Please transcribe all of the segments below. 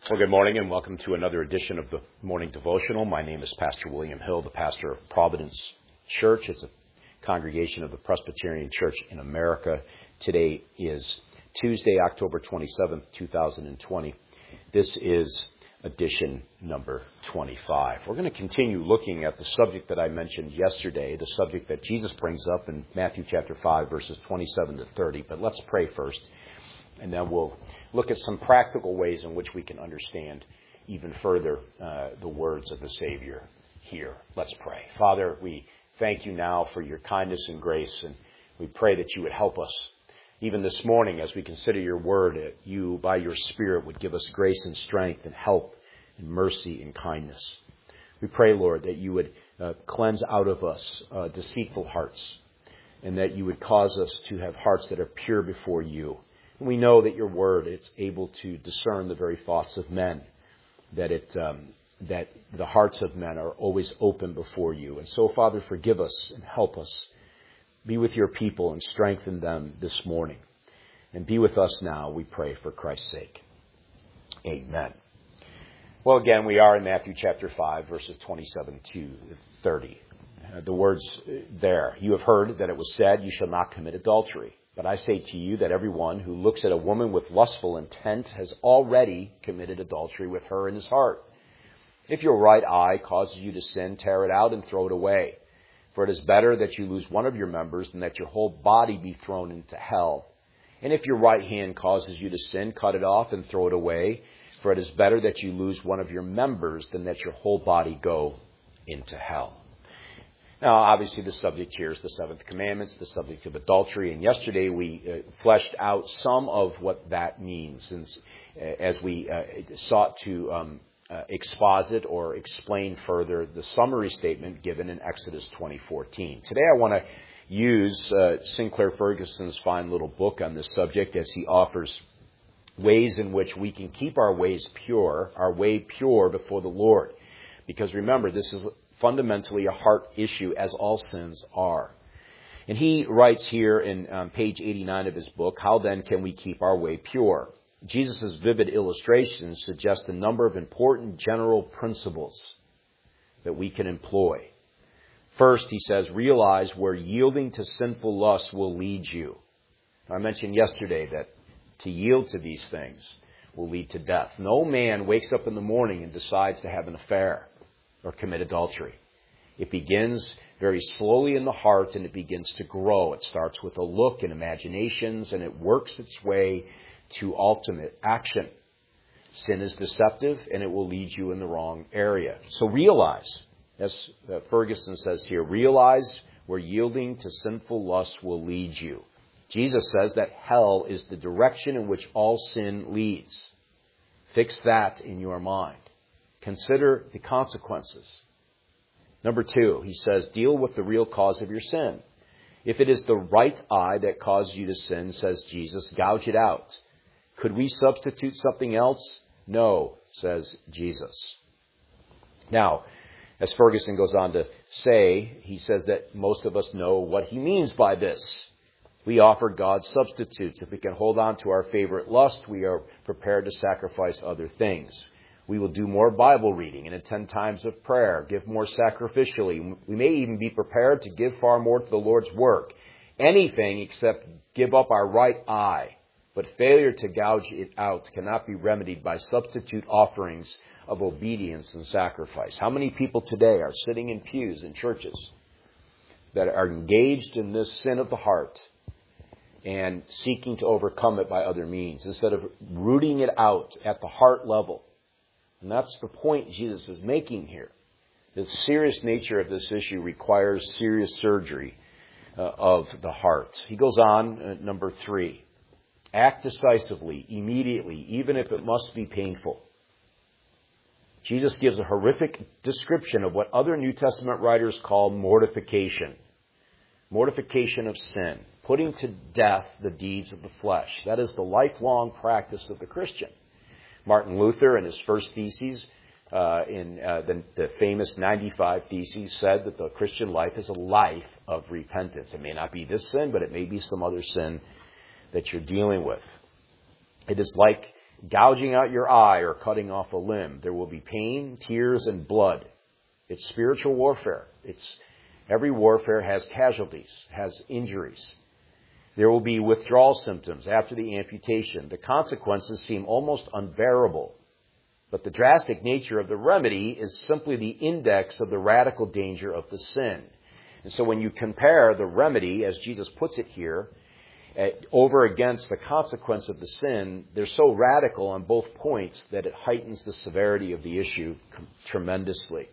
Well, good morning and welcome to another edition of the Morning Devotional. My name is Pastor William Hill, the pastor of Providence Church. It's a congregation of the Presbyterian Church in America. Today is Tuesday, October 27th, 2020. This is edition number 25. We're going to continue looking at the subject that I mentioned yesterday, the subject that Jesus brings up in Matthew chapter 5, verses 27 to 30. But let's pray first. And then we'll look at some practical ways in which we can understand even further the words of the Savior here. Let's pray. Father, we thank you now for your kindness and grace, and we pray that you would help us. Even this morning, as we consider your word, you, by your Spirit, would give us grace and strength and help and mercy and kindness. We pray, Lord, that you would cleanse out of us deceitful hearts, and that you would cause us to have hearts that are pure before you. We know that your word is able to discern the very thoughts of men, that the hearts of men are always open before you. And so, Father, forgive us and help us. Be with your people and strengthen them this morning. And be with us now, we pray, for Christ's sake. Amen. Well, again, we are in Matthew chapter 5, verses 27 to 30. The words there, you have heard that it was said, you shall not commit adultery. But I say to you that everyone who looks at a woman with lustful intent has already committed adultery with her in his heart. If your right eye causes you to sin, tear it out and throw it away. For it is better that you lose one of your members than that your whole body be thrown into hell. And if your right hand causes you to sin, cut it off and throw it away. For it is better that you lose one of your members than that your whole body go into hell. Now, obviously, the subject here is the seventh commandments, the subject of adultery. And yesterday we fleshed out some of what that means as we sought to exposit or explain further the summary statement given in Exodus 20:14. Today I want to use Sinclair Ferguson's fine little book on this subject as he offers ways in which we can keep our way pure before the Lord. Because remember, this is fundamentally a heart issue, as all sins are. And he writes here in page 89 of his book, how then can we keep our way pure? Jesus' vivid illustrations suggest a number of important general principles that we can employ. First, he says, realize where yielding to sinful lust will lead you. I mentioned yesterday that to yield to these things will lead to death. No man wakes up in the morning and decides to have an affair or commit adultery. It begins very slowly in the heart and it begins to grow. It starts with a look and imaginations and it works its way to ultimate action. Sin is deceptive and it will lead you in the wrong area. So realize, as Ferguson says here, realize where yielding to sinful lust will lead you. Jesus says that hell is the direction in which all sin leads. Fix that in your mind. Consider the consequences. Number 2, he says, deal with the real cause of your sin. If it is the right eye that causes you to sin, says Jesus, gouge it out. Could we substitute something else? No, says Jesus. Now, as Ferguson goes on to say, he says that most of us know what he means by this. We offer God substitutes. If we can hold on to our favorite lust, we are prepared to sacrifice other things. We will do more Bible reading and attend times of prayer, give more sacrificially. We may even be prepared to give far more to the Lord's work. Anything except give up our right eye. But failure to gouge it out cannot be remedied by substitute offerings of obedience and sacrifice. How many people today are sitting in pews in churches that are engaged in this sin of the heart and seeking to overcome it by other means instead of rooting it out at the heart level? And that's the point Jesus is making here. The serious nature of this issue requires serious surgery of the heart. He goes on, number 3. Act decisively, immediately, even if it must be painful. Jesus gives a horrific description of what other New Testament writers call mortification. Mortification of sin. Putting to death the deeds of the flesh. That is the lifelong practice of the Christian. Martin Luther, in his first theses, the famous 95 Theses, said that the Christian life is a life of repentance. It may not be this sin, but it may be some other sin that you're dealing with. It is like gouging out your eye or cutting off a limb. There will be pain, tears, and blood. It's spiritual warfare. Every warfare has casualties, has injuries. There will be withdrawal symptoms after the amputation. The consequences seem almost unbearable. But the drastic nature of the remedy is simply the index of the radical danger of the sin. And so when you compare the remedy, as Jesus puts it here, over against the consequence of the sin, they're so radical on both points that it heightens the severity of the issue tremendously.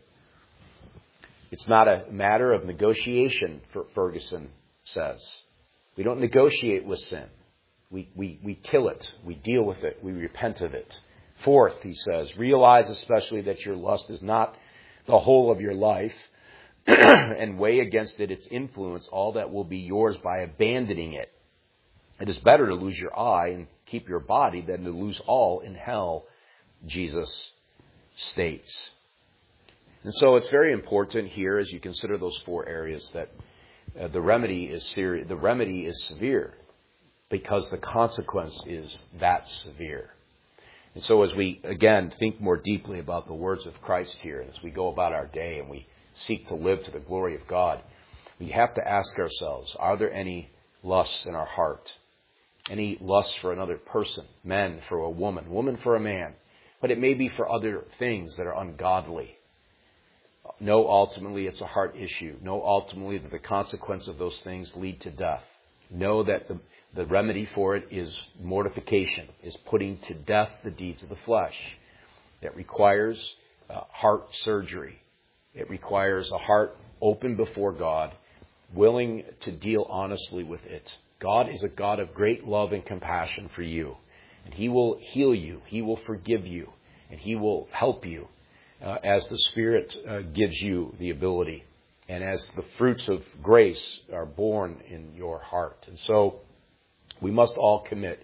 It's not a matter of negotiation, Ferguson says. We don't negotiate with sin. We kill it. We deal with it. We repent of it. Fourth, he says, realize especially that your lust is not the whole of your life and weigh against it its influence, all that will be yours by abandoning it. It is better to lose your eye and keep your body than to lose all in hell, Jesus states. And so it's very important here as you consider those four areas that the remedy is serious. The remedy is severe because the consequence is that severe. And so as we, again, think more deeply about the words of Christ here, as we go about our day and we seek to live to the glory of God, we have to ask ourselves, are there any lusts in our heart? Any lusts for another person? Men for a woman, woman for a man. But it may be for other things that are ungodly. No, ultimately it's a heart issue. No, ultimately that the consequence of those things lead to death. Know that the remedy for it is mortification, is putting to death the deeds of the flesh. It requires heart surgery. It requires a heart open before God, willing to deal honestly with it. God is a God of great love and compassion for you. And He will heal you. He will forgive you. And He will help you as the Spirit gives you the ability. And as the fruits of grace are born in your heart. And so we must all commit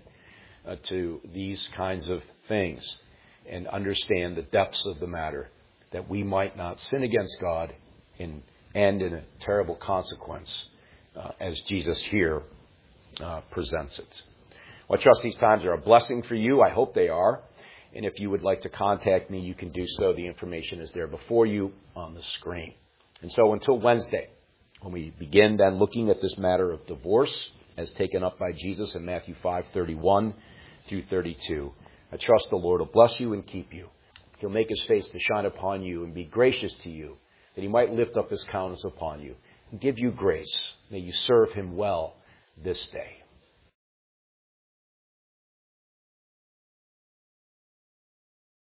to these kinds of things and understand the depths of the matter, that we might not sin against God and end in a terrible consequence as Jesus here presents it. Well, I trust these times are a blessing for you. I hope they are. And if you would like to contact me, you can do so. The information is there before you on the screen. And so until Wednesday, when we begin then looking at this matter of divorce as taken up by Jesus in Matthew 5:31 through 32, I trust the Lord will bless you and keep you. He'll make His face to shine upon you and be gracious to you, that He might lift up His countenance upon you and give you grace. May you serve Him well this day.